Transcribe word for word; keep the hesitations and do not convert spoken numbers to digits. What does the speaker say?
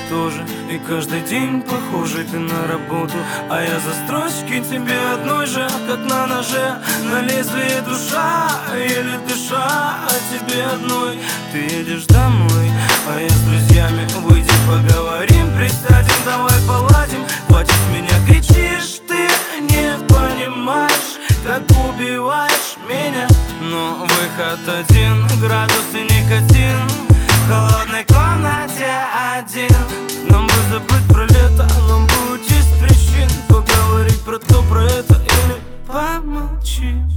тоже. И каждый день похожий ты на работу, а я за строчки тебе одной же, как на ноже. На лезвие душа, еле дыша, а тебе одной. Ты едешь домой, а я с друзьями. Выйди, поговорим, присядем, давай поладим.